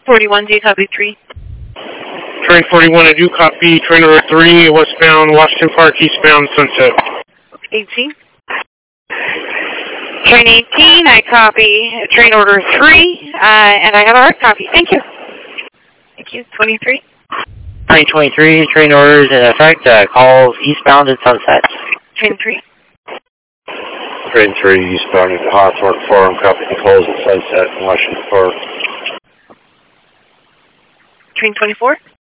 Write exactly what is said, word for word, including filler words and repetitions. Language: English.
forty-one, do you copy three? Train forty-one, I do copy. Train order three, westbound Washington Park, eastbound Sunset. eighteen. Train eighteen, I copy train order three, uh, and I have a hard copy. Thank you. Thank you. twenty-three. Train twenty-three, train orders in effect, uh, calls eastbound at Sunset. Train three. Train three, eastbound at Hawthorne Forum, copy the calls at Sunset in Washington Park. Train twenty-four.